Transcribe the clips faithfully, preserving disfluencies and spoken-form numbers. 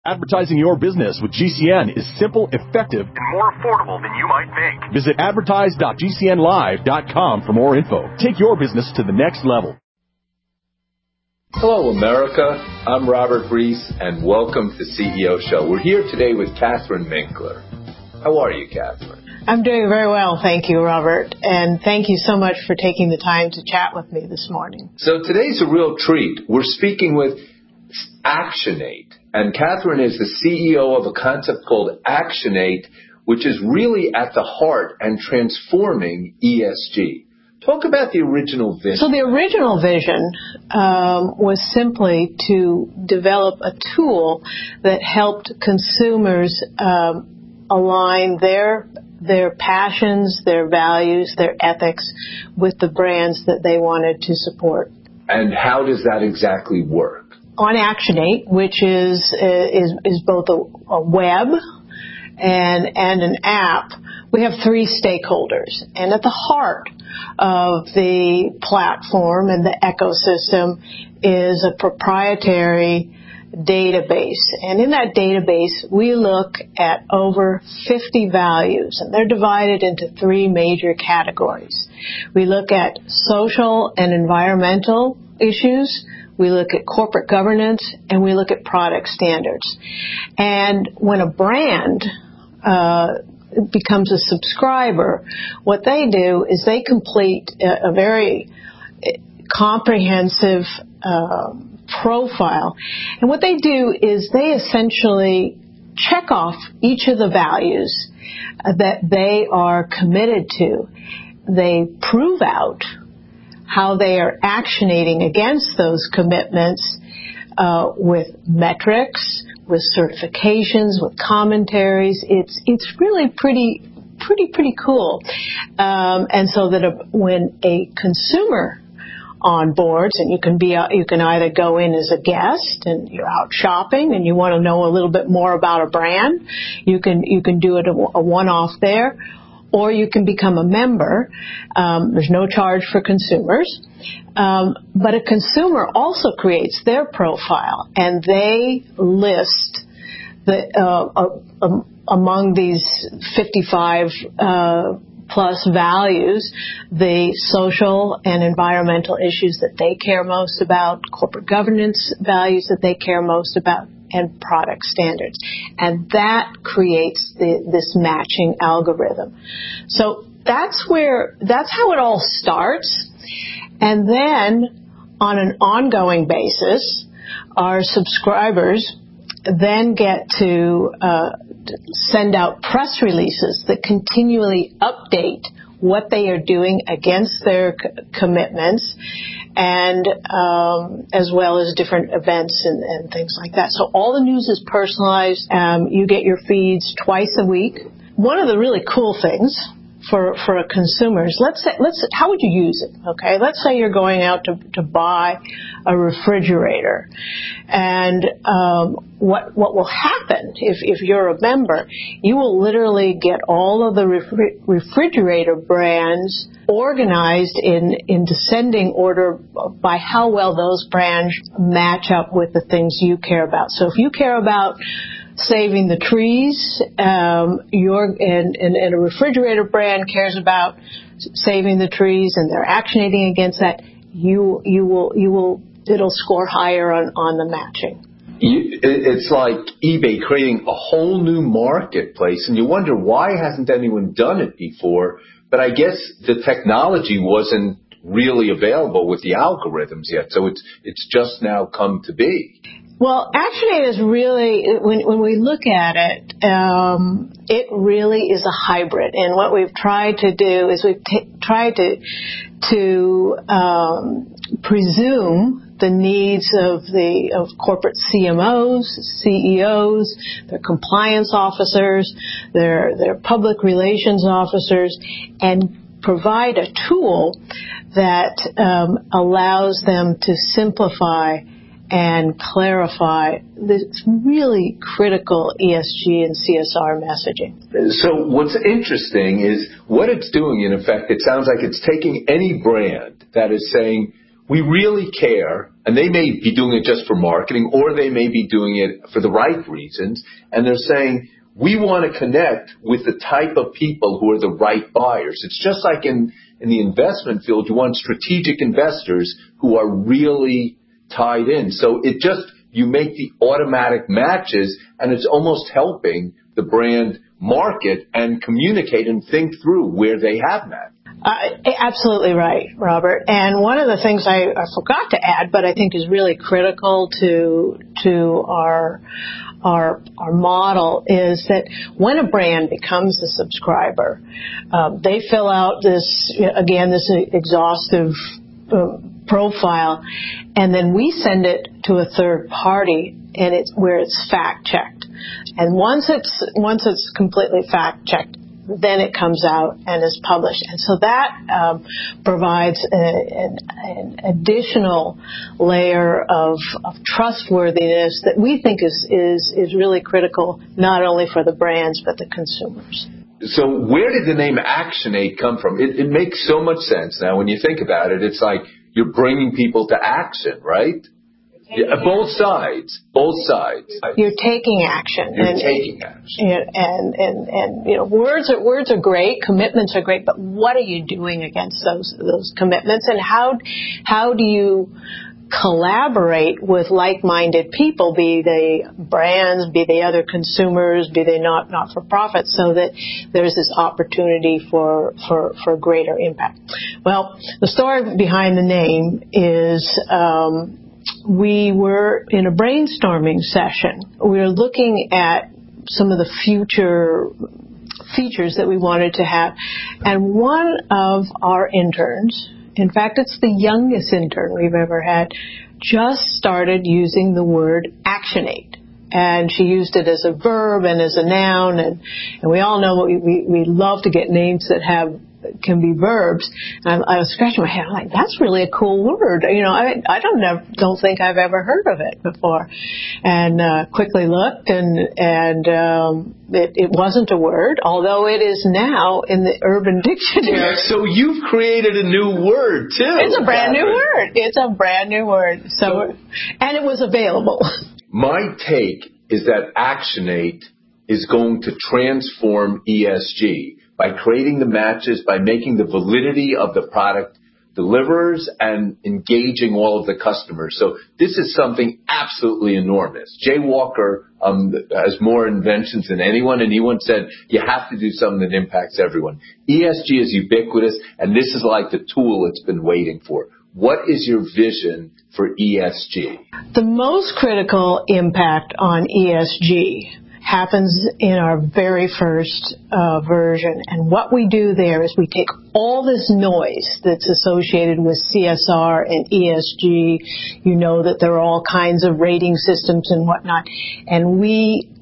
Advertising your business with G C N is simple, effective, and more affordable than you might think. Visit advertise dot g c n live dot com for more info. Take your business to the next level. Hello, America. I'm Robert Reese, and welcome to the C E O Show. We're here today with Catherine Minkler. How are you, Catherine? I'm doing very well, thank you, Robert. And thank you so much for taking the time to chat with me this morning. So today's a real treat. We're speaking with Actionate. And Catherine is the C E O of a concept called Actionate, which is really at the heart and transforming E S G. Talk about the original vision. So the original vision um, was simply to develop a tool that helped consumers um, align their their passions, their values, their ethics with the brands that they wanted to support. And how does that exactly work? On Actionate, which is is is both a, a web and and an app, we have three stakeholders. And at the heart of the platform and the ecosystem is a proprietary database. And in that database, we look at over fifty values, and they're divided into three major categories. We look at social and environmental issues, we look at corporate governance, and we look at product standards. And when a brand uh, becomes a subscriber, what they do is they complete a, a very comprehensive uh, profile. And what they do is they essentially check off each of the values that they are committed to. They prove out how they are actionating against those commitments uh, with metrics, with certifications, with commentaries. It's it's really pretty pretty pretty cool. Um, and so that a, when a consumer onboards, and you can be you can either go in as a guest and you're out shopping and you want to know a little bit more about a brand, you can you can do it a, a one-off there. Or you can become a member. Um, there's no charge for consumers. Um, but a consumer also creates their profile, and they list the uh, uh, um, among these fifty-five uh, plus values, the social and environmental issues that they care most about, corporate governance values that they care most about, and product standards. And that creates the, this matching algorithm. So that's where, that's how it all starts. And then on an ongoing basis, our subscribers then get to uh, send out press releases that continually update what they are doing against their c- commitments, and um, as well as different events and, and things like that. So all the news is personalized. Um, you get your feeds twice a week. One of the really cool things for for a consumer is, let's say, let's how would you use it? Okay, let's say you're going out to to buy a refrigerator, and um, what what will happen if if you're a member? You will literally get all of the refri- refrigerator brands organized in in descending order by how well those brands match up with the things you care about. So if you care about saving the trees, um, your and, and, and a refrigerator brand cares about saving the trees, and they're actionating against that, you you will you will it'll score higher on, on the matching. You, it's like eBay creating a whole new marketplace, and you wonder, why hasn't anyone done it before? But I guess the technology wasn't really available with the algorithms yet, so it's it's just now come to be. Well, Actionate is really, when when we look at it, um, it really is a hybrid. And what we've tried to do is we've t- tried to to um, presume the needs of the of corporate C M Os, C E Os, their compliance officers, their their public relations officers, and provide a tool that um, allows them to simplify and clarify this really critical E S G and C S R messaging. So what's interesting is what it's doing, in effect, it sounds like it's taking any brand that is saying, we really care and they may be doing it just for marketing, or they may be doing it for the right reasons, and they're saying, we want to connect with the type of people who are the right buyers. It's just like in, in the investment field, you want strategic investors who are really tied in. So it just, you make the automatic matches, and it's almost helping the brand market and communicate and think through where they have met. Uh, absolutely right, Robert. And one of the things I, I forgot to add, but I think is really critical to to our our our model, is that when a brand becomes a subscriber, um, they fill out this again this exhaustive uh, profile, and then we send it to a third party, and it's where it's fact checked. And once it's once it's completely fact checked, then it comes out and is published. And so that um, provides a, an, an additional layer of, of trustworthiness that we think is, is, is really critical, not only for the brands, but the consumers. So where did the name ActionAid come from? It, it makes so much sense now when you think about it. It's like you're bringing people to action, right? Yeah, both sides, both sides. You're taking action. You're and, taking action. And, and, and, and, you know, words are, words are great, commitments are great, but what are you doing against those, those commitments? And how, how do you collaborate with like-minded people, be they brands, be they other consumers, be they not, not-for-profits, so that there's this opportunity for, for, for greater impact? Well, the story behind the name is, um, we were in a brainstorming session. We were looking at some of the future features that we wanted to have. And one of our interns, in fact, it's the youngest intern we've ever had, just started using the word ActionAid. And she used it as a verb and as a noun. And, and we all know we, we, we love to get names that have can be verbs. And I, I was scratching my head. I'm like, that's really a cool word. You know, I I don't nev- don't think I've ever heard of it before. And uh, quickly looked, and and um, it, it wasn't a word, although it is now in the Urban Dictionary. Yeah, so you've created a new word too. It's a brand new word. It's a brand new word. So, so and it was available. My take is that ActionAid is going to transform E S G by creating the matches, by making the validity of the product delivers and engaging all of the customers. So this is something absolutely enormous. Jay Walker um, has more inventions than anyone, and he once said, you have to do something that impacts everyone. E S G is ubiquitous, and this is like the tool it's been waiting for. What is your vision for E S G? The most critical impact on E S G happens in our very first uh, version. And what we do there is we take all this noise that's associated with C S R and E S G. You know that there are all kinds of rating systems and whatnot. And we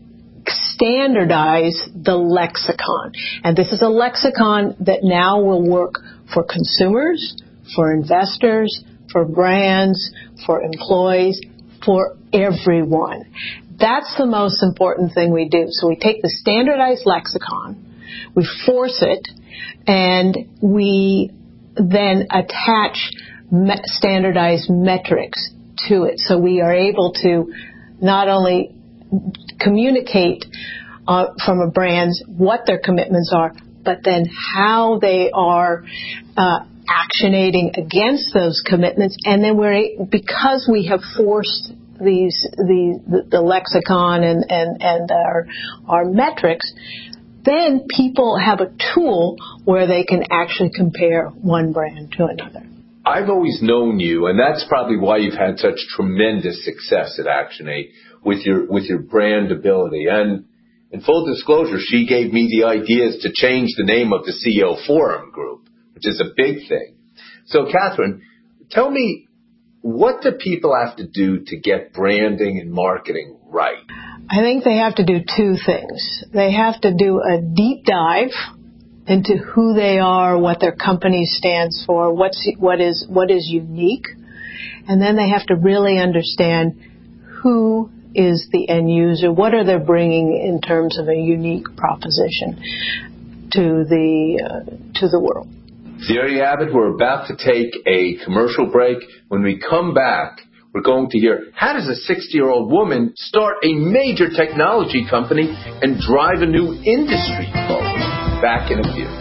standardize the lexicon. And this is a lexicon that now will work for consumers, for investors, for brands, for employees, for everyone. That's the most important thing we do. So we take the standardized lexicon, we force it, and we then attach me- standardized metrics to it. So we are able to not only communicate uh, from a brand's what their commitments are, but then how they are uh, actionating against those commitments. And then we're, because we have forced these the, the lexicon and, and, and our our metrics, then people have a tool where they can actually compare one brand to another. I've always known you, and that's probably why you've had such tremendous success at ActionAid with your with your brand ability. And in full disclosure, she gave me the ideas to change the name of the C E O Forum Group, which is a big thing. So, Catherine, tell me, what do people have to do to get branding and marketing right? I think they have to do two things. They have to do a deep dive into who they are, what their company stands for, what's what is what is unique, and then they have to really understand who is the end user, what are they bringing in terms of a unique proposition to the uh, to the world. There you have it. We're about to take a commercial break. When we come back, we're going to hear, how does a sixty-year-old woman start a major technology company and drive a new industry forward? Back in a few.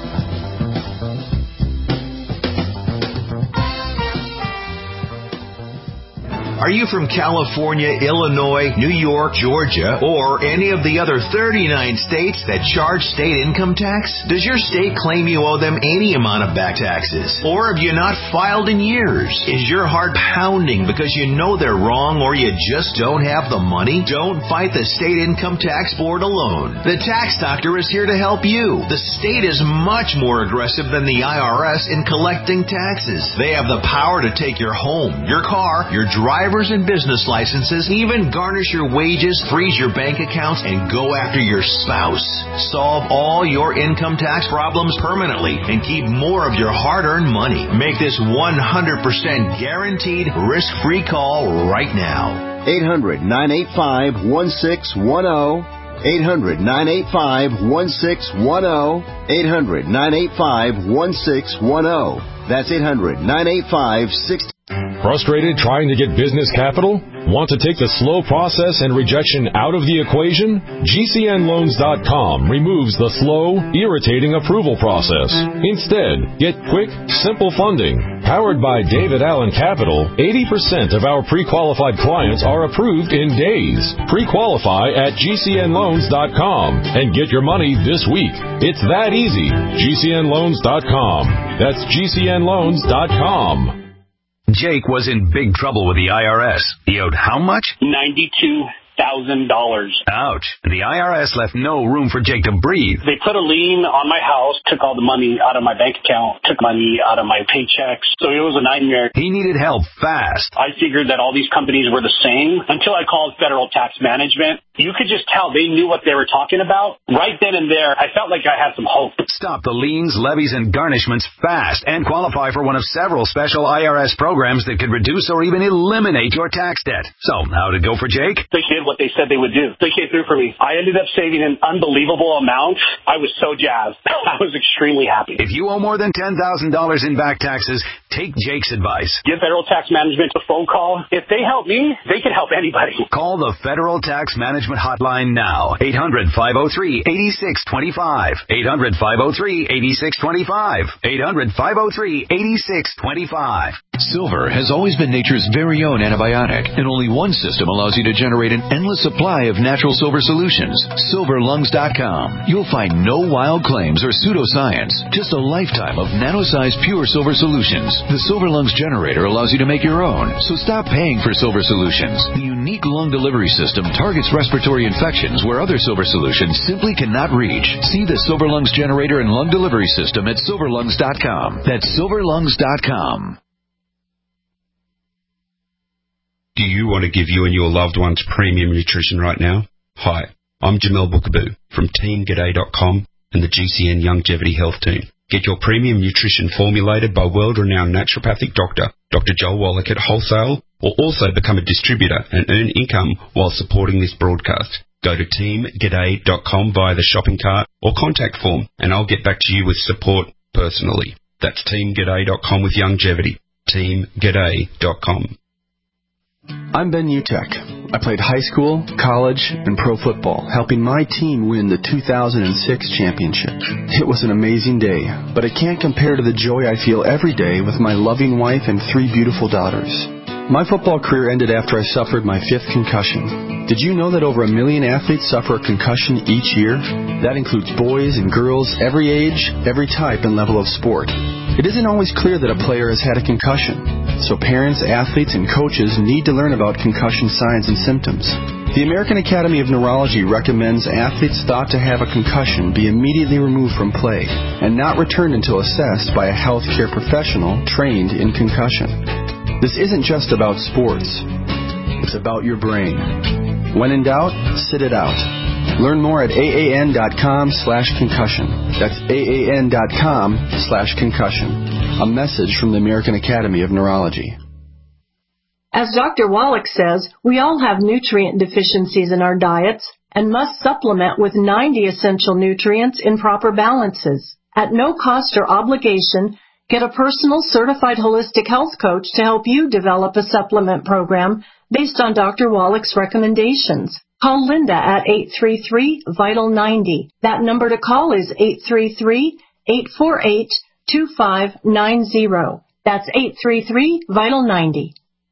Are you from California, Illinois, New York, Georgia, or any of the other thirty-nine states that charge state income tax? Does your state claim you owe them any amount of back taxes? Or have you not filed in years? Is your heart pounding because you know they're wrong or you just don't have the money? Don't fight the state income tax board alone. The Tax Doctor is here to help you. The state is much more aggressive than the I R S in collecting taxes. They have the power to take your home, your car, your driver, and business licenses, even garnish your wages, freeze your bank accounts, and go after your spouse. Solve all your income tax problems permanently and keep more of your hard-earned money. Make this one hundred percent guaranteed risk-free call right now. eight hundred, nine eight five, one six one zero. eight hundred, nine eight five, one six one zero. eight hundred, nine eight five, one six one zero. That's eight hundred, nine eight five, six. Frustrated trying to get business capital? Want to take the slow process and rejection out of the equation? G C N loans dot com removes the slow, irritating approval process. Instead, get quick, simple funding. Powered by David Allen Capital, eighty percent of our pre-qualified clients are approved in days. Pre-qualify at G C N loans dot com and get your money this week. It's that easy. G C N loans dot com. That's G C N loans dot com. Jake was in big trouble with the I R S. He owed how much? ninety-two thousand dollars. Ouch. The I R S left no room for Jake to breathe. They put a lien on my house, took all the money out of my bank account, took money out of my paychecks. So it was a nightmare. He needed help fast. I figured that all these companies were the same until I called Federal Tax Management. You could just tell they knew what they were talking about. Right then and there, I felt like I had some hope. Stop the liens, levies, and garnishments fast and qualify for one of several special I R S programs that could reduce or even eliminate your tax debt. So, how'd it go for Jake? They did what they said they would do. They came through for me. I ended up saving an unbelievable amount. I was so jazzed. I was extremely happy. If you owe more than ten thousand dollars in back taxes, take Jake's advice. Give Federal Tax Management a phone call. If they help me, they can help anybody. Call the Federal Tax Management Hotline now. eight hundred, five oh three, eight six two five. eight hundred, five oh three, eight six two five. eight hundred, five oh three, eight six two five. Silver has always been nature's very own antibiotic, and only one system allows you to generate an endless supply of natural silver solutions. Silver Lungs dot com. You'll find no wild claims or pseudoscience, just a lifetime of nano-sized pure silver solutions. The Silver Lungs generator allows you to make your own, so stop paying for silver solutions. The unique lung delivery system targets respiratory infections where other silver solutions simply cannot reach. See the Silver Lungs generator and lung delivery system at Silver Lungs dot com. That's Silver Lungs dot com. Do you want to give you and your loved ones premium nutrition right now? Hi, I'm Jamel Bookaboo from Team G'day dot com and the G C N Longevity Health Team. Get your premium nutrition formulated by world-renowned naturopathic doctor, Doctor Joel Wallach at wholesale, or also become a distributor and earn income while supporting this broadcast. Go to Team G'day dot com via the shopping cart or contact form, and I'll get back to you with support personally. That's Team G'day dot com with longevity. Team G'day dot com. I'm Ben Utek. I played high school, college, and pro football, helping my team win the two thousand six championship. It was an amazing day, but it can't compare to the joy I feel every day with my loving wife and three beautiful daughters. My football career ended after I suffered my fifth concussion. Did you know that over a million athletes suffer a concussion each year? That includes boys and girls, every age, every type and level of sport. It isn't always clear that a player has had a concussion, so parents, athletes, and coaches need to learn about concussion signs and symptoms. The American Academy of Neurology recommends athletes thought to have a concussion be immediately removed from play and not returned until assessed by a healthcare professional trained in concussion. This isn't just about sports. It's about your brain. When in doubt, sit it out. Learn more at A A N dot com slash concussion. That's A A N dot com slash concussion. A message from the American Academy of Neurology. As Doctor Wallach says, we all have nutrient deficiencies in our diets and must supplement with ninety essential nutrients in proper balances. At no cost or obligation, Get a personal certified holistic health coach to help you develop a supplement program based on Doctor Wallach's recommendations. Call Linda at eight three three, vital ninety. That number to call is eight three three, eight four eight, two five nine zero. That's eight three three, vital ninety.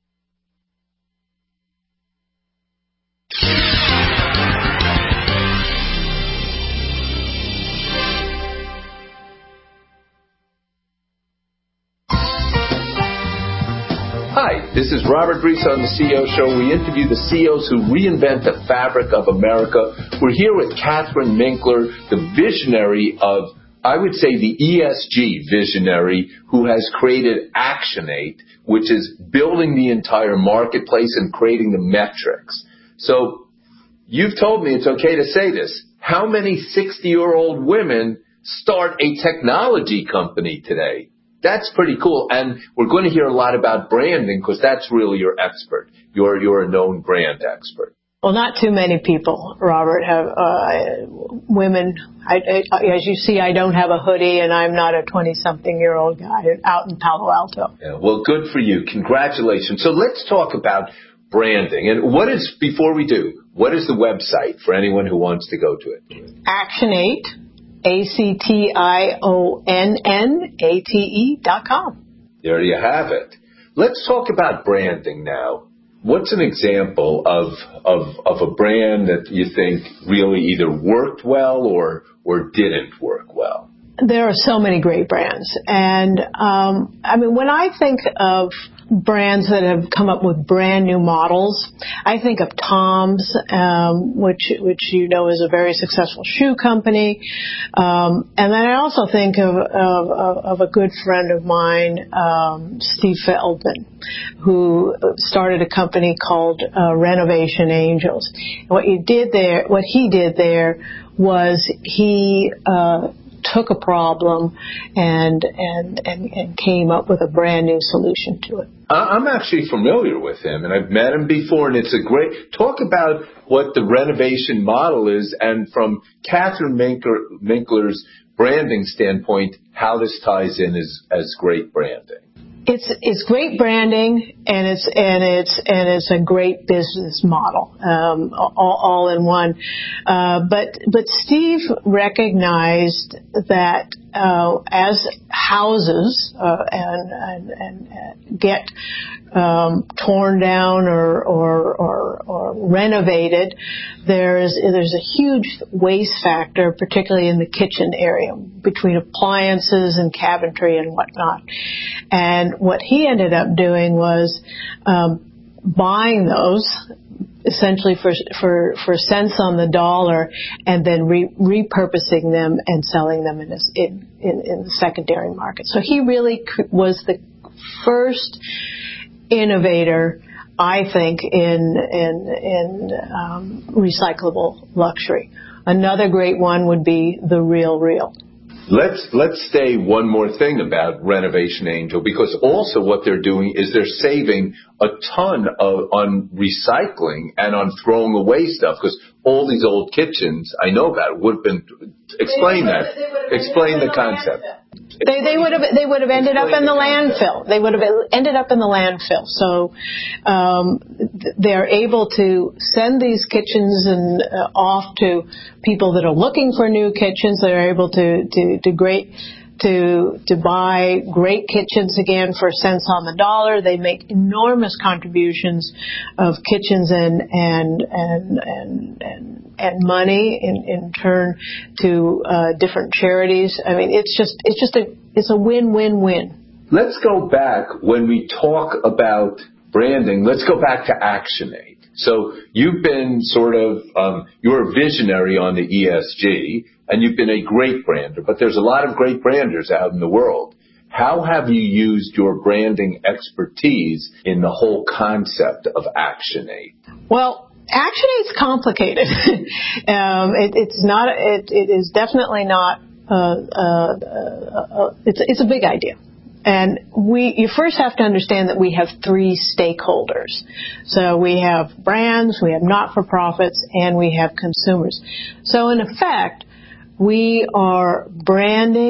Hi, this is Robert Reese on the C E O Show. We interview the C E Os who reinvent the fabric of America. We're here with Catherine Minkler, the visionary of, I would say, the E S G visionary who has created ActionAid, which is building the entire marketplace and creating the metrics. So you've told me it's okay to say this. How many sixty-year-old women start a technology company today? That's pretty cool. And we're going to hear a lot about branding because that's really your expert. You're, you're a known brand expert. Well, not too many people, Robert, have uh, women. I, I, as you see, I don't have a hoodie, and I'm not a twenty-something-year-old guy out in Palo Alto. Yeah, well, good for you. Congratulations. So let's talk about branding. And what is, before we do, what is the website for anyone who wants to go to it? ActionAid. A C T I O N N A T E dot com. There you have it. Let's talk about branding now. What's an example of of of a brand that you think really either worked well or or didn't work well? There are so many great brands. And, um, I mean, when I think of brands that have come up with brand new models, I think of Tom's, um, which, which you know is a very successful shoe company. Um, and then I also think of, of, of a good friend of mine, um, Steve Feldman, who started a company called, uh, Renovation Angels. And what you did there, what he did there was he, uh, took a problem and, and and and came up with a brand new solution to it. I'm actually familiar with him, and I've met him before, and it's a great talk about what the renovation model is, and from Catherine Minkler, Minkler's branding standpoint, how this ties in as as great branding. It's it's great branding, and it's and it's and it's a great business model, um, all, all in one. Uh, but but Steve recognized that uh, as houses uh, and, and and get um, torn down or or, or or renovated, there's there's a huge waste factor, particularly in the kitchen area, between appliances and cabinetry and whatnot. And what he ended up doing was um, buying those essentially for for for cents on the dollar, and then re- repurposing them and selling them in, a, in in in the secondary market. So he really was the first innovator, I think, in in in um, recyclable luxury. Another great one would be The Real Real. Let's let's say one more thing about Renovation Angel, because also what they're doing is they're saving a ton of, on recycling and on throwing away stuff, because all these old kitchens I know about would have been. Explain that. Explain the concept. They they would have they would have ended up in the landfill. They would have ended up in the landfill. So um, they're able to send these kitchens and uh, off to people that are looking for new kitchens. They're able to to to great to to buy great kitchens again for cents on the dollar. They make enormous contributions of kitchens and and and and and, and money in, in turn to uh, different charities. I mean, it's just it's just a it's a win-win-win. Let's go back when we talk about branding. Let's go back to ActionAid. So you've been sort of um, you're a visionary on the E S G. And you've been a great brander, but there's a lot of great branders out in the world. How have you used your branding expertise in the whole concept of ActionAid? Well, ActionAid's complicated. um, it, it's not. It, it is definitely not. Uh, uh, uh, it's it's a big idea. And we, you first have to understand that we have three stakeholders. So we have brands, we have not-for-profits, and we have consumers. So in effect, we are branding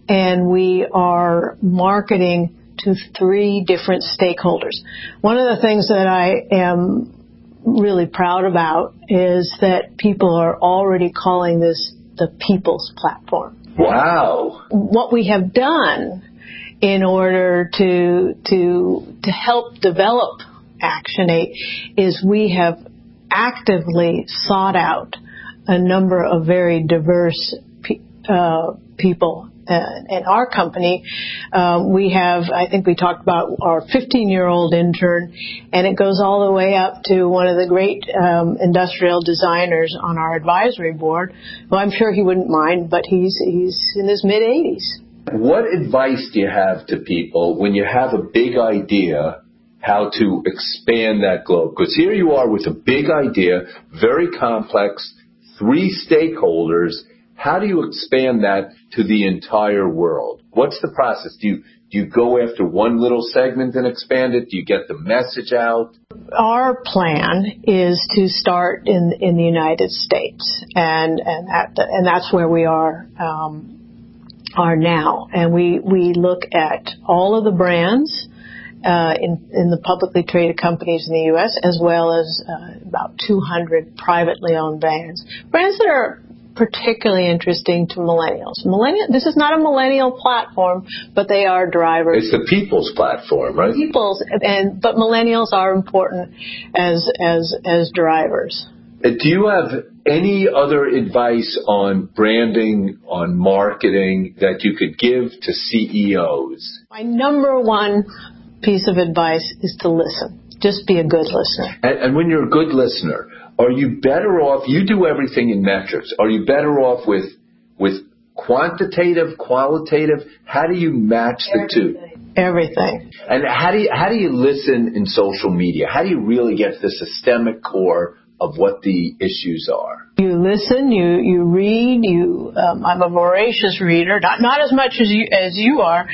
and we are marketing to three different stakeholders. One of the things that I am really proud about is that people are already calling this the people's platform. Wow. What we have done in order to to to help develop ActionAid is we have actively sought out a number of very diverse pe- uh, people. Uh, in our company, um, we have, I think we talked about our fifteen-year-old intern, and it goes all the way up to one of the great um, industrial designers on our advisory board, who I'm sure he wouldn't mind, but he's he's in his mid-eighties. What advice do you have to people when you have a big idea, how to expand that globe? Because here you are with a big idea, very complex, three stakeholders. How do you expand that to the entire world? What's the process? Do you do you go after one little segment and expand it? Do you get the message out? Our plan is to start in in the United States, and and that, and that's where we are um, are now. And we we look at all of the brands uh, in in the publicly traded companies in the U S, as well as uh, about two hundred privately owned brands, brands that are particularly interesting to millennials. Millennial, this is not a millennial platform, but they are drivers. It's the people's platform, right? People's, and but millennials are important as as as drivers. Do you have any other advice on branding, on marketing that you could give to C E Os? My number one piece of advice is to listen. Just be a good listener. And, and when you're a good listener, are you better off, you do everything in metrics, are you better off with with quantitative, qualitative? How do you match the two? Everything. And how do you, how do you listen in social media? How do you really get to the systemic core of what the issues are? You listen, you you read, you. Um, I'm a voracious reader, not not as much as you as you are,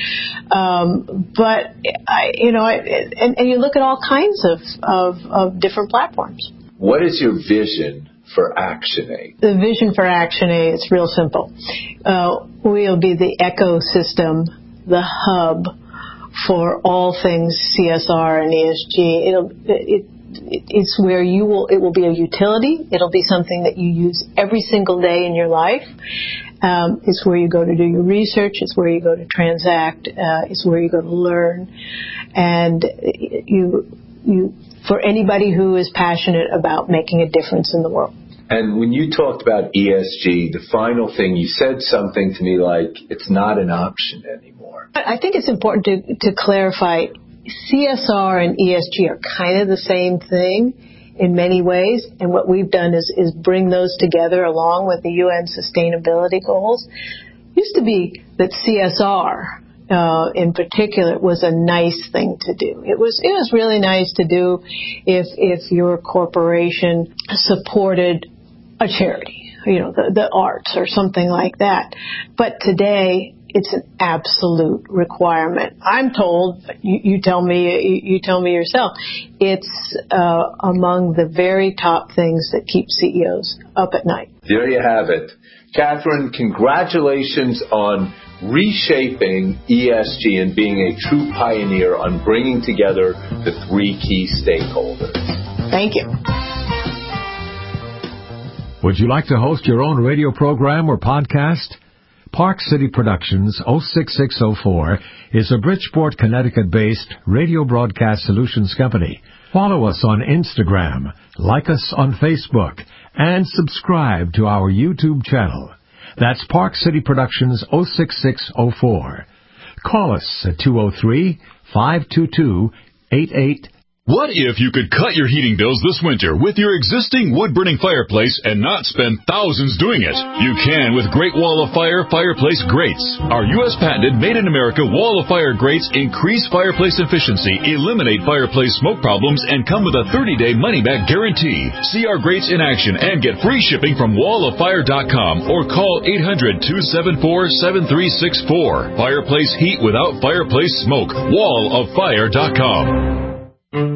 um, but I, you know, I, and, and you look at all kinds of, of of different platforms. What is your vision for ActionAid? The vision for ActionAid is real simple. Uh, we'll be the ecosystem, the hub for all things C S R and E S G. It'll it. It's where you will, it will be a utility. It'll be something that you use every single day in your life. Um, it's where you go to do your research. It's where you go to transact. Uh, it's where you go to learn. And you, you, for anybody who is passionate about making a difference in the world. And when you talked about E S G, the final thing, you said something to me like, it's not an option anymore. I think it's important to, to clarify C S R and E S G are kind of the same thing in many ways, and what we've done is, is bring those together along with the U N sustainability goals. It used to be that C S R uh, in particular was a nice thing to do. It was it was really nice to do if if your corporation supported a charity, you know, the, the arts or something like that. But today, it's an absolute requirement. I'm told, you, you tell me, you, you tell me yourself, it's uh, among the very top things that keep C E Os up at night. There you have it. Catherine, congratulations on reshaping E S G and being a true pioneer on bringing together the three key stakeholders. Thank you. Would you like to host your own radio program or podcast? Park City Productions oh six six oh four is a Bridgeport, Connecticut-based radio broadcast solutions company. Follow us on Instagram, like us on Facebook, and subscribe to our YouTube channel. That's Park City Productions oh six six oh four. Call us at two oh three, five two two, eight eight. What if you could cut your heating bills this winter with your existing wood-burning fireplace and not spend thousands doing it? You can with Great Wall of Fire fireplace grates. Our U S patented made-in-America Wall of Fire grates increase fireplace efficiency, eliminate fireplace smoke problems, and come with a thirty-day money-back guarantee. See our grates in action and get free shipping from wall of fire dot com or call eight hundred, two seven four, seven three six four. Fireplace heat without fireplace smoke. wall of fire dot com.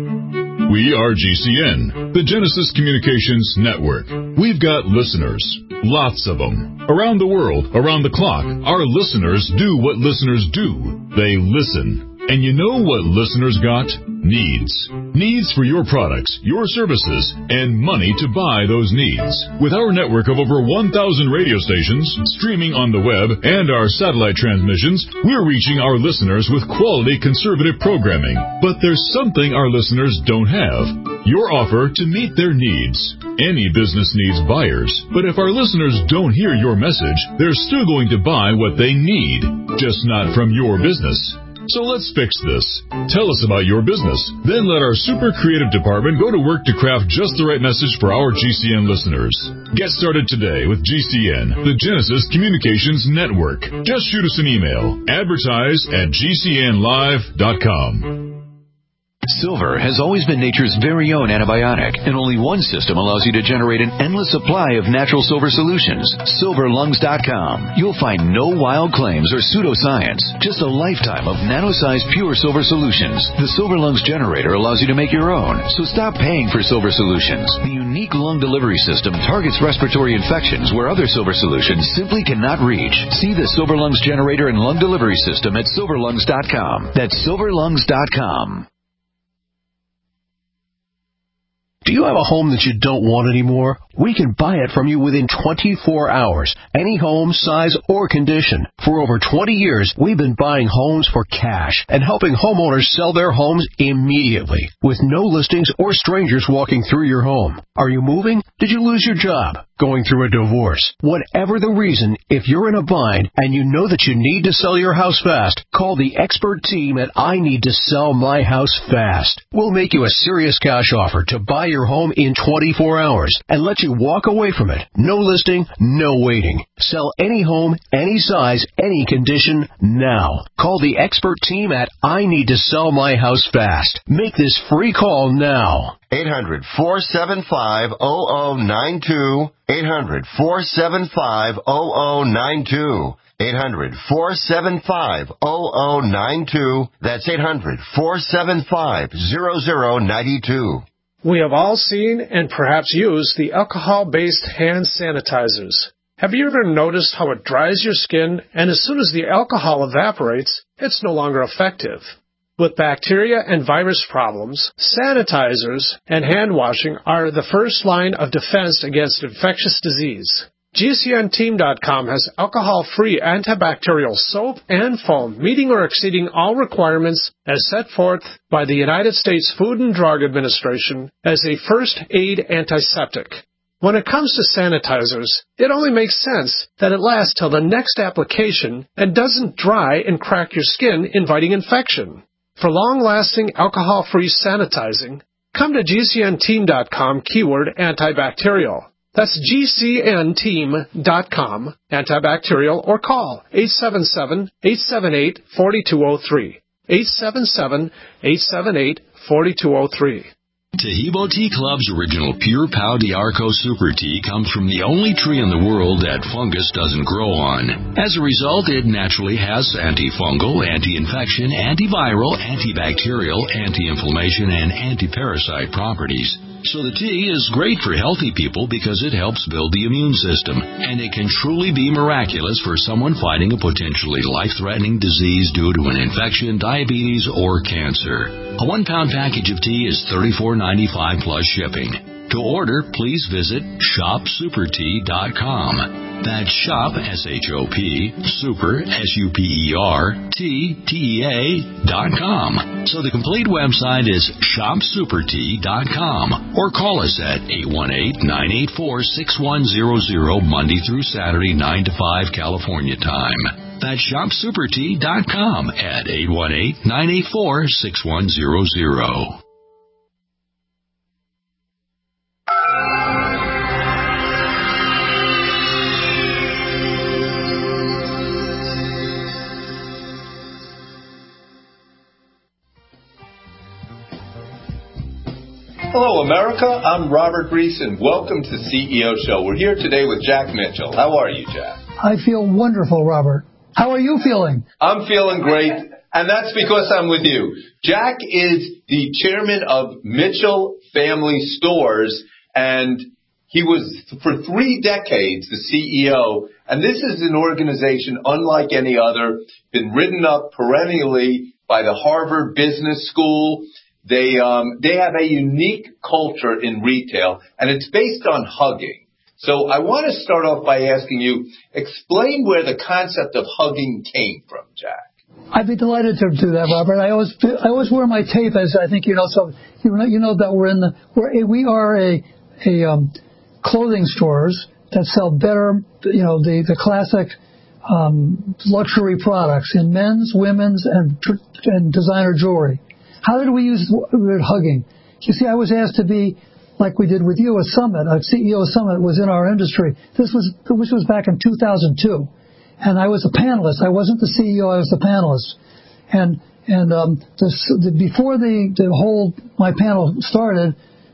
We are G C N, the Genesis Communications Network. We've got listeners. Lots of them. Around the world, around the clock, our listeners do what listeners do. They listen. And you know what listeners got? Needs. Needs for your products, your services, and money to buy those needs. With our network of over one thousand radio stations, streaming on the web, and our satellite transmissions, we're reaching our listeners with quality conservative programming. But there's something our listeners don't have. Your offer to meet their needs. Any business needs buyers, but if our listeners don't hear your message, they're still going to buy what they need, just not from your business. So let's fix this. Tell us about your business. Then let our super creative department go to work to craft just the right message for our G C N listeners. Get started today with G C N, the Genesis Communications Network. Just shoot us an email. Advertise at g c n live dot com. Silver has always been nature's very own antibiotic, and only one system allows you to generate an endless supply of natural silver solutions. silver lungs dot com. You'll find no wild claims or pseudoscience, just a lifetime of nano-sized pure silver solutions. The Silver Lungs generator allows you to make your own, so stop paying for silver solutions. The unique lung delivery system targets respiratory infections where other silver solutions simply cannot reach. See the Silver Lungs generator and lung delivery system at silver lungs dot com. That's silver lungs dot com. Do you have a home that you don't want anymore? We can buy it from you within twenty-four hours. Any home, size, or condition. For over twenty years, we've been buying homes for cash and helping homeowners sell their homes immediately with no listings or strangers walking through your home. Are you moving? Did you lose your job? Going through a divorce? Whatever the reason, if you're in a bind and you know that you need to sell your house fast, call the expert team at I Need to Sell My House Fast. We'll make you a serious cash offer to buy your home in twenty-four hours and let you walk away from it. No listing, no waiting. Sell any home, any size, any condition, now. Call the expert team at I Need to Sell My House Fast. Make this free call now. eight hundred, four seven five, zero zero nine two. eight hundred, four seven five, zero zero nine two. eight hundred, four seven five, zero zero nine two. That's eight hundred, four seven five, zero zero nine two. We have all seen and perhaps used the alcohol-based hand sanitizers. Have you ever noticed how it dries your skin, and as soon as the alcohol evaporates, it's no longer effective? With bacteria and virus problems, sanitizers and hand washing are the first line of defense against infectious disease. G C N team dot com has alcohol-free antibacterial soap and foam meeting or exceeding all requirements as set forth by the United States Food and Drug Administration as a first aid antiseptic. When it comes to sanitizers, it only makes sense that it lasts till the next application and doesn't dry and crack your skin, inviting infection. For long-lasting alcohol-free sanitizing, come to G C N team dot com keyword antibacterial. That's G C N team dot com, antibacterial, or call eight seven seven, eight seven eight, four two zero three, eight seven seven, eight seven eight, four two zero three. Tahibo Tea Club's original Pure Pau d'Arco Super Tea comes from the only tree in the world that fungus doesn't grow on. As a result, it naturally has antifungal, anti-infection, antiviral, antibacterial, anti-inflammation, and anti-parasite properties. So the tea is great for healthy people because it helps build the immune system, and it can truly be miraculous for someone fighting a potentially life-threatening disease due to an infection, diabetes, or cancer. A one-pound package of tea is thirty-four ninety-five plus shipping. To order, please visit shop super tea dot com. That's shop, S H O P, super, S U P E R, T, T E A, dot com. So the complete website is shop super tea dot com, or call us at eight one eight, nine eight four, six one zero zero Monday through Saturday, nine to five California time. That's shop super tea dot com at eight one eight, nine eight four, six one zero zero. Hello, America. I'm Robert Reese, and welcome to C E O Show. We're here today with Jack Mitchell. How are you, Jack? I feel wonderful, Robert. How are you feeling? I'm feeling great, and that's because I'm with you. Jack is the chairman of Mitchell Family Stores, and He was, for three decades, the C E O, and this is an organization unlike any other, been written up perennially by the Harvard Business School. They um, they have a unique culture in retail, and it's based on hugging. So I want to start off by asking you, explain where the concept of hugging came from, Jack. I'd be delighted to do that, Robert. I always I always wear my tape, as I think you know. So you know, you know that we're in the we're a, we are a a um, clothing stores that sell better, you know, the the classic um, luxury products in men's, women's, and and designer jewelry. How did we use the word hugging? You see, I was asked to be, like we did with you, a summit, a C E O summit was in our industry. This was which was back in two thousand two. And I was a panelist. I wasn't the C E O. I was the panelist. And and um, this, the, before the, the whole my panel started,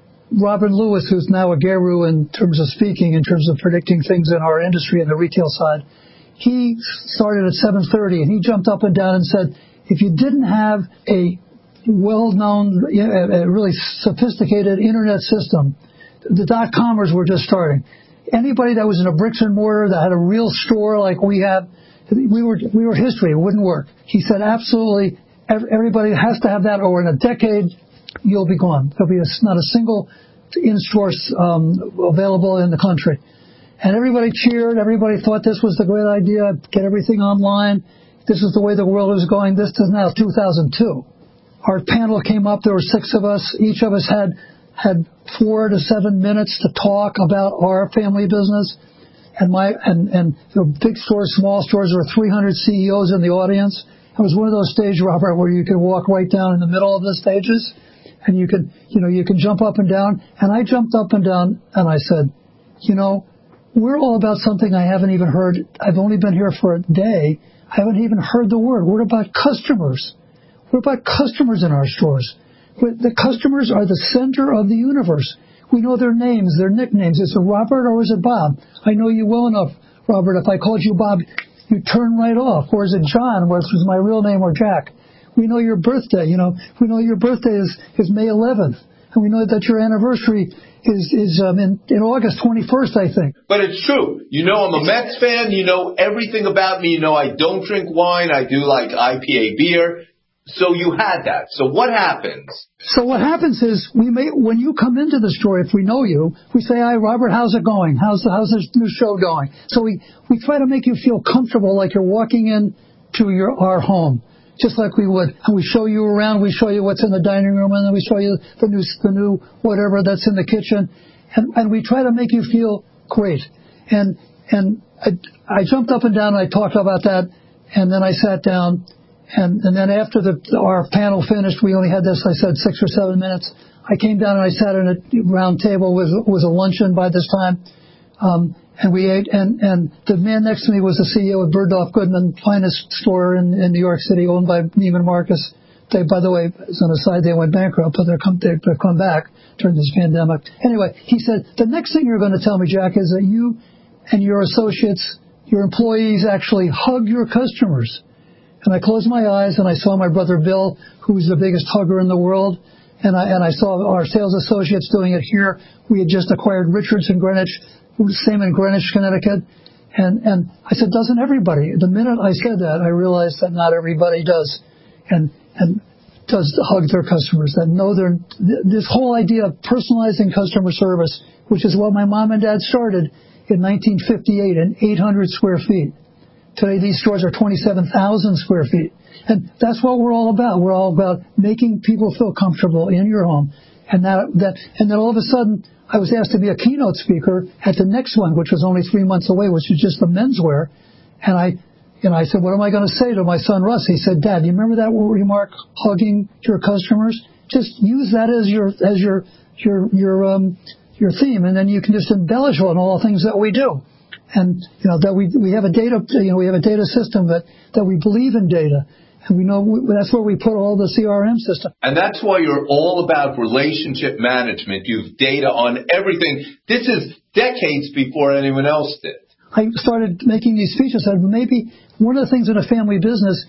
Robin Lewis, who's now a guru in terms of speaking, in terms of predicting things in our industry and the retail side, he started at seven thirty, and he jumped up and down and said, if you didn't have a well-known, a really sophisticated internet system, the dot-commers were just starting. Anybody that was in a bricks and mortar that had a real store like we have, we were we were history. It wouldn't work. He said absolutely everybody has to have that, or in a decade you'll be gone. There'll be a, not a single in-store um, available in the country. And everybody cheered. Everybody thought this was the great idea. Get everything online. This is the way the world is going. This is now two thousand two. Our panel came up. There were six of us. Each of us had. had four to seven minutes to talk about our family business. And my and, and the big stores, small stores, there were three hundred C E Os in the audience. It was one of those stages, Robert, where you could walk right down in the middle of the stages, and you could, you know, you can jump up and down. And I jumped up and down, and I said, you know, we're all about something I haven't even heard. I've only been here for a day. I haven't even heard the word. We're about customers. We're about customers in our stores. The customers are the center of the universe. We know their names, their nicknames. Is it Robert or is it Bob? I know you well enough, Robert. If I called you Bob, you turn right off. Or is it John, which is my real name, or Jack? We know your birthday. You know, we know your birthday is, is May eleventh, and we know that your anniversary is is um, in, in August twenty-first, I think. But it's true. You know, I'm a Mets fan. You know everything about me. You know I don't drink wine. I do like I P A beer. So you had that. So what happens? So what happens is we may, when you come into the store, if we know you, we say, hi, Robert, how's it going? How's the, how's this new show going? So we, we try to make you feel comfortable like you're walking in to your, our home, just like we would. And we show you around, we show you what's in the dining room, and then we show you the new, the new whatever that's in the kitchen. And, and we try to make you feel great. And, and I, I jumped up and down and I talked about that, and then I sat down. And, and then after the, our panel finished, we only had this, I said, six or seven minutes. I came down and I sat at a round table with was a luncheon by this time, um, and we ate. And, and the man next to me was the C E O of Bergdorf Goodman, finest store in, in New York City, owned by Neiman Marcus. They, by the way, as an aside, they went bankrupt, but they're come they've come back during this pandemic. Anyway, he said, the next thing you're going to tell me, Jack, is that you and your associates, your employees, actually hug your customers. And I closed my eyes and I saw my brother Bill, who's the biggest hugger in the world, and I and I saw our sales associates doing it here. We had just acquired Richards in Greenwich, same in Greenwich, Connecticut, and and I said, doesn't everybody? The minute I said that, I realized that not everybody does, and and does hug their customers. That know their this whole idea of personalizing customer service, which is what my mom and dad started in nineteen fifty-eight in eight hundred square feet. Today, these stores are twenty-seven thousand square feet. And that's what we're all about. We're all about making people feel comfortable in your home. And that, that, and then all of a sudden, I was asked to be a keynote speaker at the next one, which was only three months away, which was just the menswear. And I, and I said, what am I going to say to my son, Russ? He said, Dad, you remember that remark, hugging your customers? Just use that as your, as your, your, your, um, your theme. And then you can just embellish on all the things that we do. And, you know, that we, we have a data, you know, we have a data system that, that we believe in data. And we know we, that's where we put all the C R M system. And that's why you're all about relationship management. You've data on everything. This is decades before anyone else did. I started making these speeches. I said, maybe one of the things in a family business,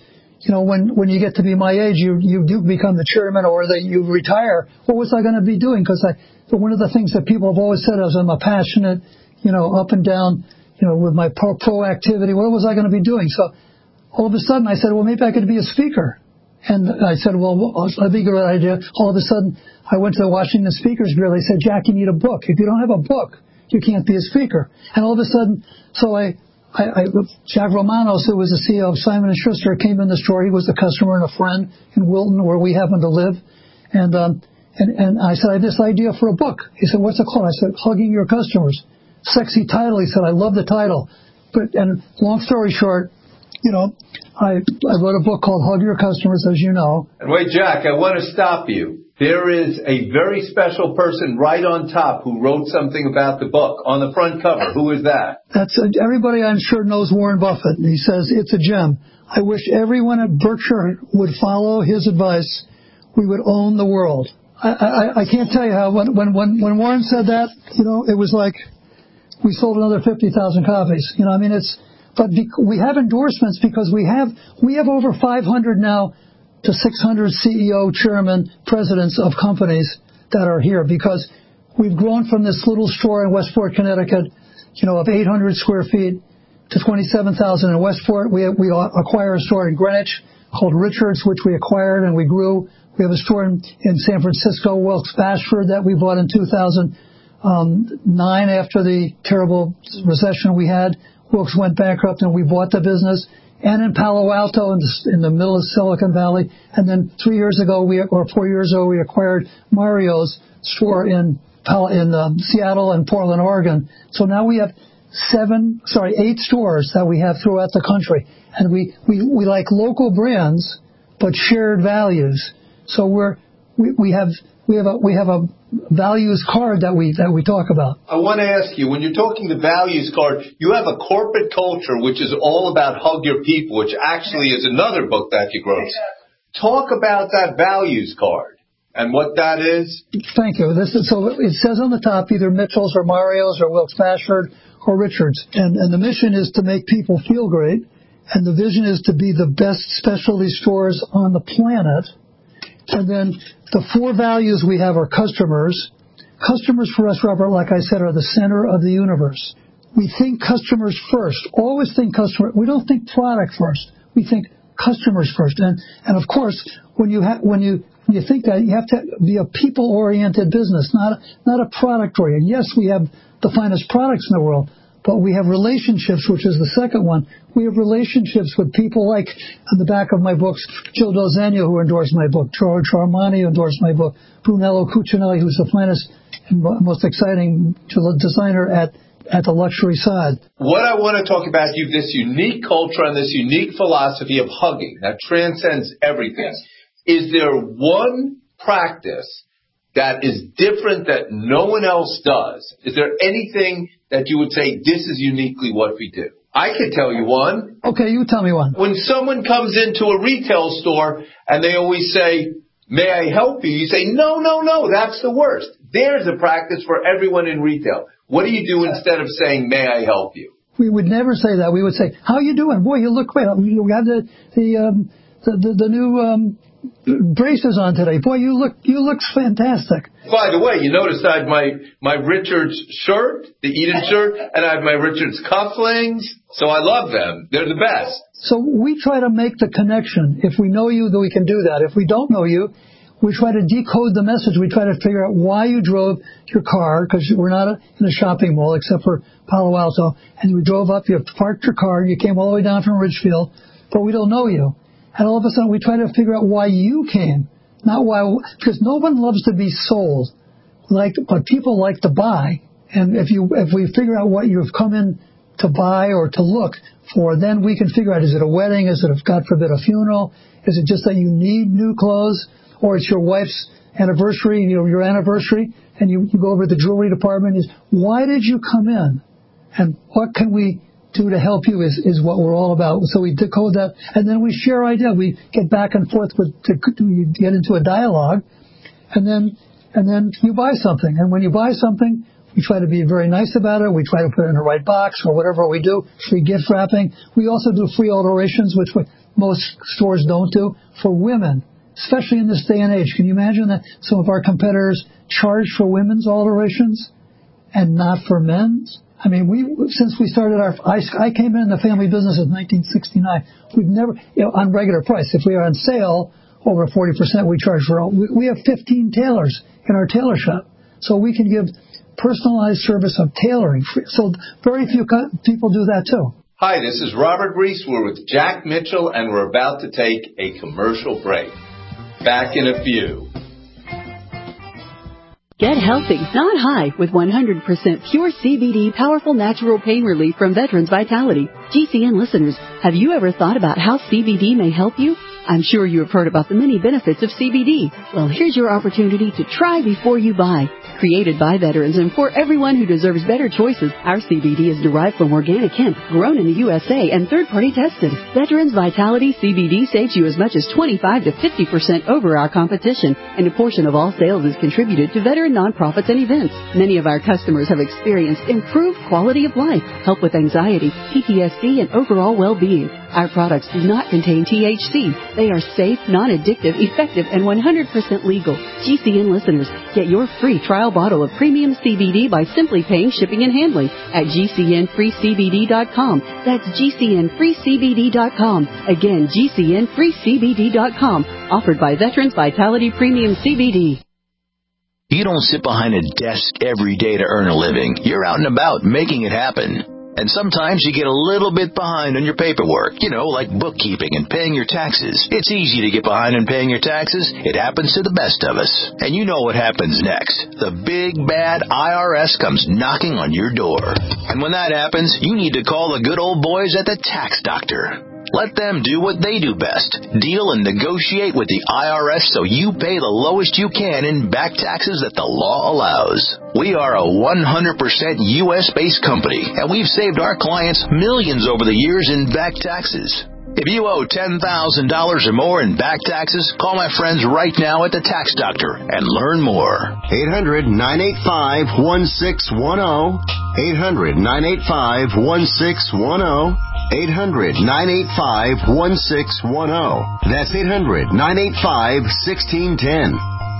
you know, when, when you get to be my age, you, you do become the chairman or that you retire. What was I going to be doing? Because I, one of the things that people have always said is I'm a passionate, you know, up and down, you know, with my pro, proactivity. What was I going to be doing? So all of a sudden I said, well, maybe I could be a speaker. And I said, well, that'd be a good idea. All of a sudden I went to the Washington Speakers Bureau. They said, Jack, you need a book. If you don't have a book, you can't be a speaker. And all of a sudden, so I, I, I Jack Romanos, who was the C E O of Simon and Schuster, came in the store. He was a customer and a friend in Wilton, where we happen to live. And, um, and, and I said, I have this idea for a book. He said, what's it called? I said, Hugging Your Customers. Sexy title. He said, I love the title. But, and long story short, you know, I, I wrote a book called Hug Your Customers, as you know. And wait, Jack, I want to stop you. There is a very special person right on top who wrote something about the book on the front cover. Who is that? That's uh, everybody I'm sure knows Warren Buffett. And he says, it's a gem. I wish everyone at Berkshire would follow his advice. We would own the world. I, I, I can't tell you how, when, when, when, when Warren said that, you know, it was like we sold another fifty thousand copies. You know, I mean, it's, but we have endorsements because we have, we have over five hundred now to six hundred C E O, chairman, presidents of companies that are here, because we've grown from this little store in Westport, Connecticut, you know, of eight hundred square feet to twenty-seven thousand in Westport. We we acquired a store in Greenwich called Richards, which we acquired and we grew. We have a store in, in San Francisco, Wilkes-Bashford, that we bought in two thousand nine after the terrible recession we had. Wilkes went bankrupt and we bought the business. And in Palo Alto, in the, in the middle of Silicon Valley. And then three years ago, we or four years ago, we acquired Mario's store in in um, Seattle and Portland, Oregon. So now we have seven, sorry, eight stores that we have throughout the country. And we, we, we like local brands, but shared values. So we're we, we have we have a we have a values card that we that we talk about. I want to ask you, when you're talking the values card, you have a corporate culture which is all about hug your people, which actually is another book that you wrote. Talk about that values card and what that is. Thank you. This is, so it says on the top either Mitchell's or Mario's or Wilkes-Bashford or Richards, and and the mission is to make people feel great, and the vision is to be the best specialty stores on the planet. And then the four values we have are customers. Customers for us, Robert, like I said, are the center of the universe. We think customers first. Always think customer. We don't think product first. We think customers first. And and of course, when you ha- when you when you think that, you have to be a people-oriented business, not a, not a product-oriented. Yes, we have the finest products in the world, but we have relationships, which is the second one. We have relationships with people like, on the back of my books, Jill Dozenia, who endorsed my book, George Armani, who endorsed my book, Brunello Cucinelli, who's the finest and most exciting designer at, at the luxury side. What I want to talk about, you this unique culture and this unique philosophy of hugging that transcends everything. Is there one practice that is different that no one else does? Is there anything that you would say, this is uniquely what we do? I could tell you one. Okay, you tell me one. When someone comes into a retail store and they always say, may I help you? You say, no, no, no, that's the worst. There's a practice for everyone in retail. What do you do instead of saying, may I help you? We would never say that. We would say, how you doing? Boy, you look great. We have the, the, um, the, the, the new, um, braces on today. Boy, you look you look fantastic. By the way, you noticed I have my, my Richards shirt, the Eden shirt, and I have my Richards cufflinks, so I love them. They're the best. So we try to make the connection. If we know you, then we can do that. If we don't know you, we try to decode the message. We try to figure out why you drove your car, because we're not in a shopping mall except for Palo Alto, and you drove up, you parked your car, and you came all the way down from Ridgefield, but we don't know you. And all of a sudden, we try to figure out why you came, not why, because no one loves to be sold, like, but people like to buy. And if you, if we figure out what you've come in to buy or to look for, then we can figure out, is it a wedding? Is it, a, God forbid, a funeral? Is it just that you need new clothes? Or it's your wife's anniversary, you know, your anniversary, and you, you go over to the jewelry department. Is why did you come in? And what can we do to help you is, is what we're all about. So we decode that, and then we share ideas. We get back and forth with, to, to get into a dialogue, and then and then you buy something. And when you buy something, we try to be very nice about it. We try to put it in the right box or whatever we do. Free gift wrapping. We also do free alterations, which most stores don't do for women, especially in this day and age. Can you imagine that some of our competitors charge for women's alterations and not for men's? I mean, we since we started our, I, I came in the family business in nineteen sixty-nine. We've never, you know, on regular price. If we are on sale over forty percent, we charge for all. We, we have fifteen tailors in our tailor shop, so we can give personalized service of tailoring. So very few people do that too. Hi, this is Robert Reese. We're with Jack Mitchell, and we're about to take a commercial break. Back in a few. Get healthy, not high, with one hundred percent pure C B D powerful natural pain relief from Veterans Vitality. G C N listeners, have you ever thought about how C B D may help you? I'm sure you have heard about the many benefits of C B D. Well, here's your opportunity to try before you buy. Created by veterans and for everyone who deserves better choices, our C B D is derived from organic hemp, grown in the U S A, and third-party tested. Veterans Vitality C B D saves you as much as twenty-five to fifty percent over our competition, and a portion of all sales is contributed to veteran nonprofits and events. Many of our customers have experienced improved quality of life, help with anxiety, P T S D, and overall well-being. Our products do not contain T H C. They are safe, non-addictive, effective, and one hundred percent legal. G C N listeners, get your free trial bottle of premium C B D by simply paying shipping and handling at G C N free C B D dot com. That's G C N free C B D dot com. Again, G C N free C B D dot com. Offered by Veterans Vitality Premium C B D. You don't sit behind a desk every day to earn a living. You're out and about making it happen. And sometimes you get a little bit behind on your paperwork, you know, like bookkeeping and paying your taxes. It's easy to get behind on paying your taxes. It happens to the best of us. And you know what happens next. The big, bad I R S comes knocking on your door. And when that happens, you need to call the good old boys at the Tax Doctor. Let them do what they do best. Deal and negotiate with the I R S so you pay the lowest you can in back taxes that the law allows. We are a one hundred percent U S-based company, and we've saved our clients millions over the years in back taxes. If you owe ten thousand dollars or more in back taxes, call my friends right now at the Tax Doctor and learn more. eight hundred, nine eight five, one six one zero. eight hundred, nine eight five, one six one zero. eight hundred, nine eight five, one six one zero. That's eight hundred, nine eight five, one six one zero.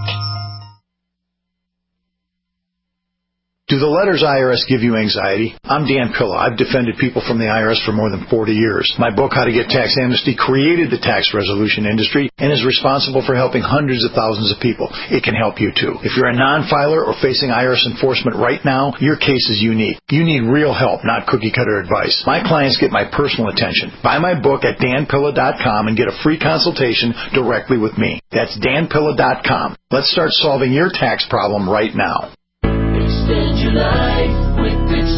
Do the letters I R S give you anxiety? I'm Dan Pilla. I've defended people from the I R S for more than forty years. My book, How to Get Tax Amnesty, created the tax resolution industry and is responsible for helping hundreds of thousands of people. It can help you too. If you're a non-filer or facing I R S enforcement right now, your case is unique. You need real help, not cookie-cutter advice. My clients get my personal attention. Buy my book at dan pilla dot com and get a free consultation directly with me. That's dan pilla dot com. Let's start solving your tax problem right now. Extend your life with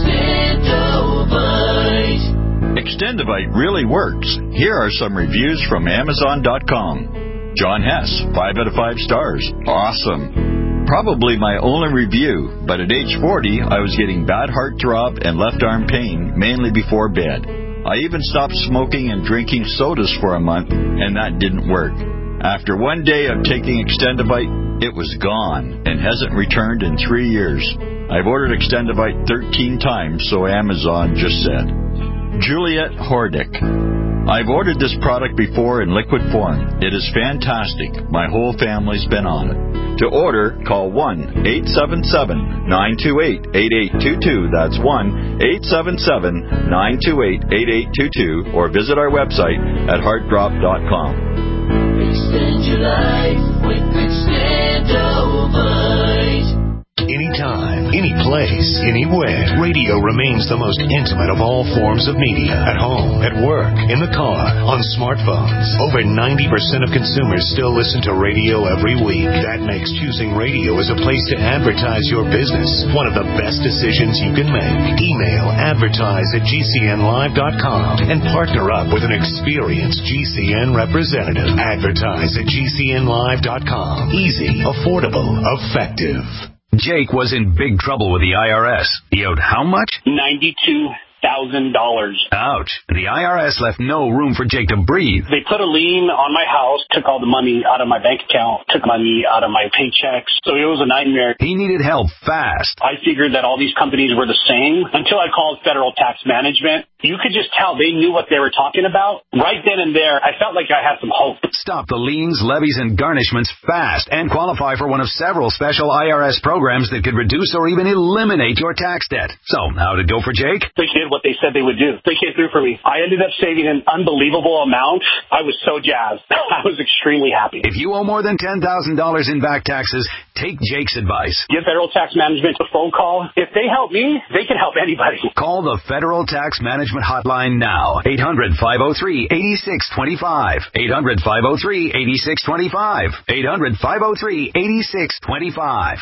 Extendovite. Extendovite really works. Here are some reviews from Amazon dot com. John Hess, five out of five stars. Awesome. Probably my only review, but at age forty, I was getting bad heart throb and left arm pain, mainly before bed. I even stopped smoking and drinking sodas for a month, and that didn't work. After one day of taking Extendovite, it was gone and hasn't returned in three years. I've ordered Extendovite thirteen times, so Amazon just said. Juliet Hordick. I've ordered this product before in liquid form. It is fantastic. My whole family's been on it. To order, call one eight seven seven, nine two eight, eight eight two two. That's one eight seven seven, nine two eight, eight eight two two, or visit our website at heartdrop dot com. Extend your life with Extendovite. Anytime, any place, anywhere, radio remains the most intimate of all forms of media. At home, at work, in the car, on smartphones. Over ninety percent of consumers still listen to radio every week. That makes choosing radio as a place to advertise your business one of the best decisions you can make. Email advertise at G C N live dot com and partner up with an experienced G C N representative. Advertise at G C N live dot com. Easy, affordable, effective. Jake was in big trouble with the I R S. He owed how much? ninety-two thousand dollars. Ouch. The I R S left no room for Jake to breathe. They put a lien on my house, took all the money out of my bank account, took money out of my paychecks. So it was a nightmare. He needed help fast. I figured that all these companies were the same until I called Federal Tax Management. you could just tell they knew what they were talking about. Right then and there, I felt like I had some hope. Stop the liens, levies, and garnishments fast and qualify for one of several special I R S programs that could reduce or even eliminate your tax debt. So, how did it go for Jake? They did what they said they would do. They came through for me. I ended up saving an unbelievable amount. I was so jazzed. I was extremely happy. If you owe more than ten thousand dollars in back taxes, take Jake's advice. Give Federal Tax Management a phone call. If they help me, they can help anybody. Call the Federal Tax Management Hotline now. eight hundred, five oh three, eight six two five. eight hundred, five oh three, eight six two five. eight hundred, five oh three, eight six two five.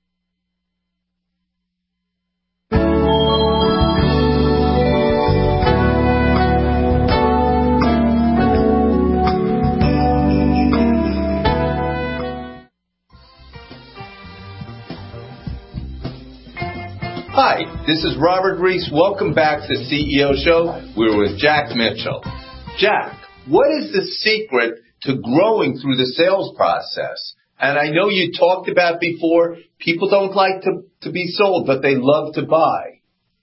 Hi, this is Robert Reese. Welcome back to the C E O Show. We're with Jack Mitchell. Jack, what is the secret to growing through the sales process? And I know you talked about before, people don't like to, to be sold, but they love to buy.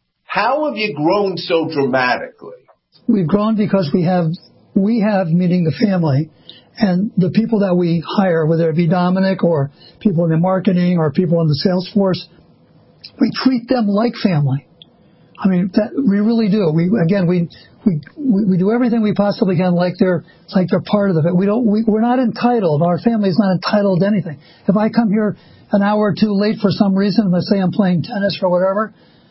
How have you grown so dramatically? We've grown because we have, we have, meaning the family, and the people that we hire, whether it be Dominic or people in the marketing or people in the sales force, we treat them like family. I mean, that we really do. We again, we we we do everything we possibly can, like they're like they're part of it. We don't. We, we're not entitled. Our family is not entitled to anything. If I come here an hour or two late for some reason, let's say I'm playing tennis or whatever,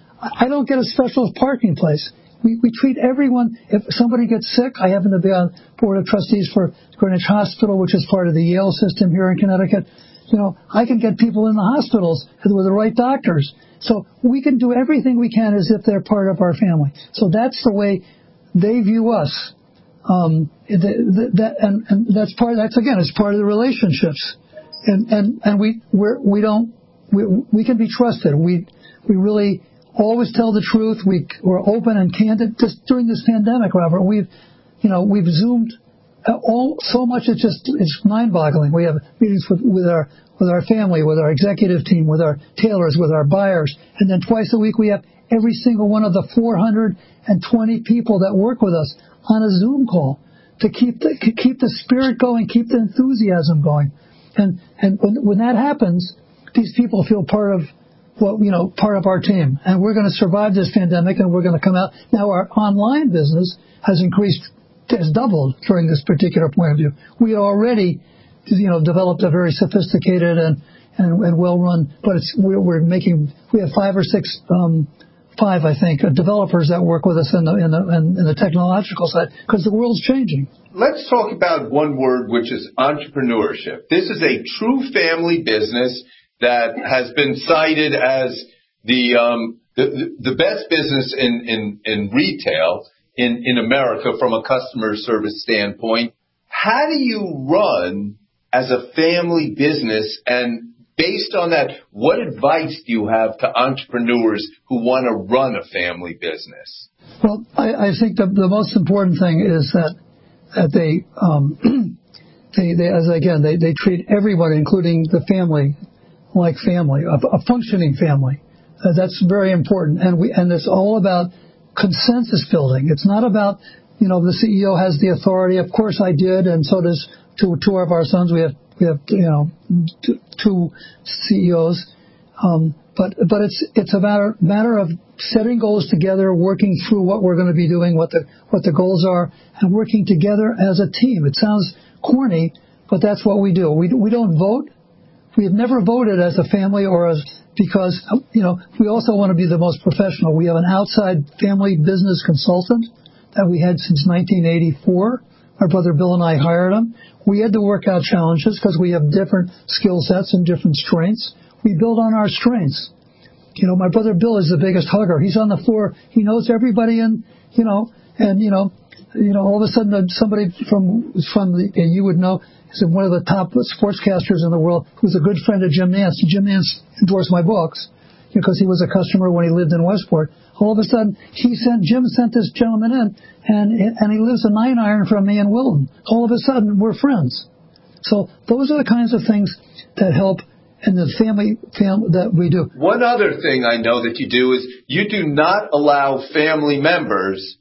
I don't get a special parking place. We we treat everyone. If somebody gets sick, I happen to be on board of trustees for Greenwich Hospital, which is part of the Yale system here in Connecticut. You know, I can get people in the hospitals with the right doctors. So we can do everything we can as if they're part of our family. So that's the way they view us. Um, the, the, that, and, and that's part. That's again, it's part of the relationships. And and and we we're, we don't we we can be trusted. We we really always tell the truth. We we're open and candid. Just during this pandemic, Robert, we've you know we've zoomed all so much. It's just it's mind-boggling. We have meetings with with our with our family, with our executive team, with our tailors, with our buyers. And then twice a week we have every single one of the four hundred twenty people that work with us on a Zoom call to keep the, keep the spirit going, keep the enthusiasm going. And, and when, when that happens, these people feel part of what, you know, part of our team. And we're going to survive this pandemic and we're going to come out. Now our online business has increased, has doubled during this particular point of view. We already you know, developed a very sophisticated and, and, and well-run, but it's, we're, we're making, we have five or six, um, five, I think, uh, developers that work with us in the, in the, in, in the technological side, because the world's changing. Let's talk about one word, which is entrepreneurship. This is a true family business that has been cited as the, um, the, the best business in, in, in retail in, in America from a customer service standpoint. How do you run as a family business, and based on that, what advice do you have to entrepreneurs who want to run a family business? Well, I, I think the, the most important thing is that that they, um, they, they as again, they, they treat everyone, including the family, like family, a, a functioning family. Uh, that's very important, and we and it's all about consensus building. It's not about, you know, the C E O has the authority. Of course, I did, and so does two two of our sons. We have we have you know two, two C E Os, um, but but it's it's a matter matter of setting goals together, working through what we're going to be doing, what the what the goals are, and working together as a team. It sounds corny, but that's what we do. We we don't vote. We have never voted as a family or as because you know we also want to be the most professional. We have an outside family business consultant that we had since nineteen eighty-four. My brother Bill and I hired him. We had to work out challenges because we have different skill sets and different strengths. We build on our strengths. You know, my brother Bill is the biggest hugger. He's on the floor. He knows everybody, and you know, and you know, you know, all of a sudden somebody from from the and you would know is one of the top sportscasters in the world who's a good friend of Jim Nance. Jim Nance endorsed my books because he was a customer when he lived in Westport. All of a sudden, he sent Jim sent this gentleman in, and and he lives a nine iron from me in Wilton. All of a sudden, we're friends. So those are the kinds of things that help in the family fam, that we do. One other thing I know that you do is you do not allow family members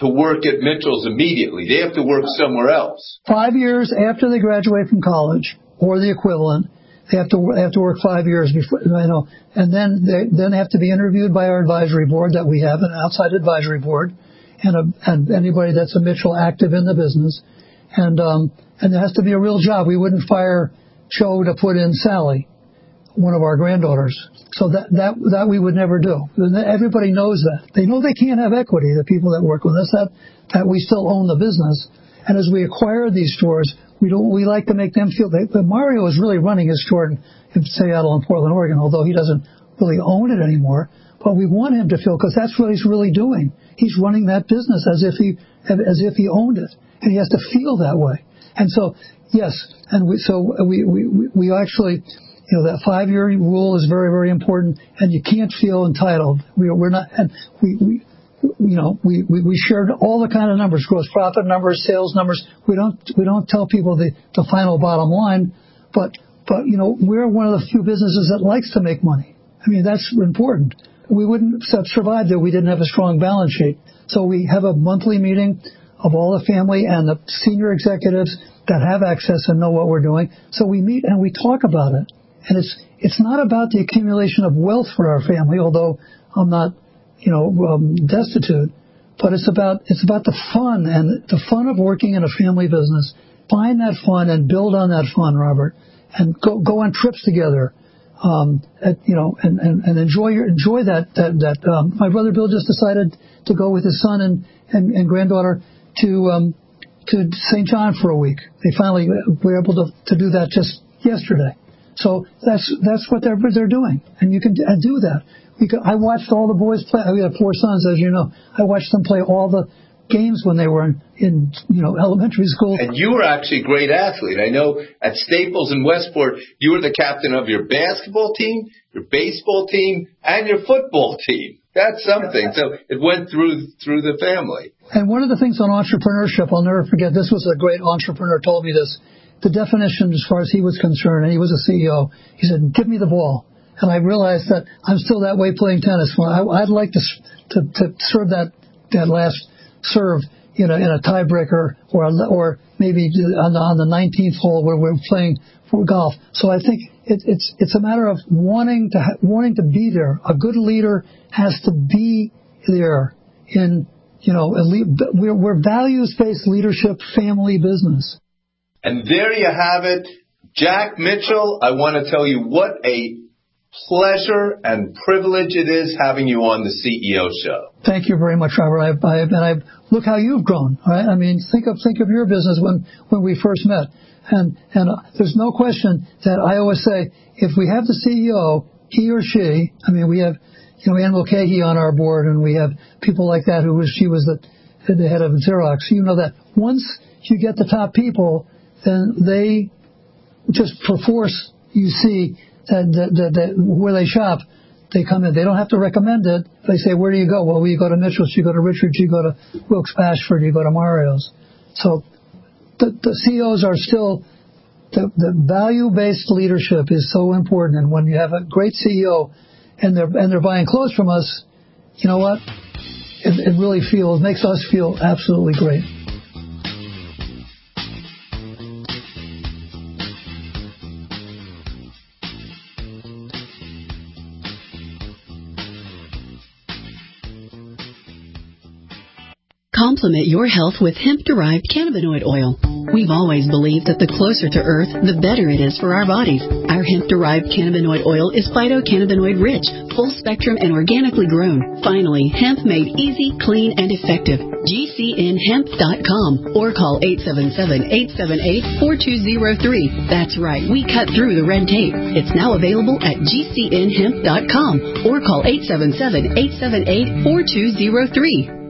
to work at Mitchell's immediately. They have to work somewhere else. Five years after they graduate from college, or the equivalent, they have to they have to work five years before, you know, and then they then they have to be interviewed by our advisory board that we have, an outside advisory board, and a, and anybody that's a Mitchell active in the business, and um and there has to be a real job. We wouldn't fire Joe to put in Sally, one of our granddaughters. So that that that we would never do. Everybody knows that. They know they can't have equity, the people that work with us, that that we still own the business. And as we acquire these stores, we don't we like to make them feel that Mario is really running his store in, in Seattle and Portland, Oregon, although he doesn't really own it anymore. But we want him to feel, because that's what he's really doing. He's running that business as if he as if he owned it, and he has to feel that way. And so, yes, and we, so we we we actually. You know, that five-year rule is very, very important, and you can't feel entitled. We, we're not, and we, we, you know, we, we, we shared all the kind of numbers, gross profit numbers, sales numbers. We don't, we don't tell people the, the final bottom line, but, but, you know, we're one of the few businesses that likes to make money. I mean, that's important. We wouldn't have survived if we didn't have a strong balance sheet. So we have a monthly meeting of all the family and the senior executives that have access and know what we're doing. So we meet and we talk about it. And it's it's not about the accumulation of wealth for our family, although I'm not, you know, um, destitute. But it's about it's about the fun and the fun of working in a family business. Find that fun and build on that fun, Robert, and go go on trips together, um, at, you know, and, and, and enjoy your enjoy that that that. Um, my brother Bill just decided to go with his son and and, and granddaughter to um, to Saint John for a week. They finally were able to to do that just yesterday. So that's that's what they're they're doing, and you can do that. We could, I watched all the boys play. We have four sons, as you know. I watched them play all the games when they were in, in you know elementary school. And you were actually a great athlete. I know at Staples in Westport, you were the captain of your basketball team, your baseball team, and your football team. That's something. So it went through through the family. And one of the things on entrepreneurship, I'll never forget. This was a great entrepreneur told me this. The definition, as far as he was concerned, and he was a C E O, he said, "Give me the ball." And I realized that I'm still that way playing tennis. Well, I, I'd like to, to to serve that that last serve, you know, in a tiebreaker, or or maybe on the on the nineteenth hole where we're playing for golf. So I think it, it's it's a matter of wanting to ha- wanting to be there. A good leader has to be there. In you know, we're, we're values-based leadership, family business. And there you have it. Jack Mitchell, I want to tell you what a pleasure and privilege it is having you on the C E O show. Thank you very much, Robert. I, I, and I look how you've grown. Right? I mean, think of think of your business when, when we first met. And and uh, there's no question that I always say, if we have the C E O, he or she, I mean, we have, you know, Ann Mulcahy on our board, and we have people like that who was, she was the, the head of Xerox. You know that once you get the top people, then they just perforce, you see, that, that, that, that where they shop, they come in. They don't have to recommend it. They say, where do you go? Well, you go to Mitchell's, you go to Richard's, you go to Wilkes-Bashford, you go to Mario's. So the, the C E Os are still, the, the value-based leadership is so important. And when you have a great C E O and they're, and they're buying clothes from us, you know what? It, it really feels, makes us feel absolutely great. Complement your health with hemp-derived cannabinoid oil. We've always believed that the closer to Earth, the better it is for our bodies. Our hemp-derived cannabinoid oil is phytocannabinoid-rich, full-spectrum, and organically grown. Finally, hemp made easy, clean, and effective. G C N hemp dot com or call eight seven seven, eight seven eight, four two zero three. That's right, we cut through the red tape. It's now available at G C N hemp dot com or call eight seven seven, eight seven eight, four two zero three.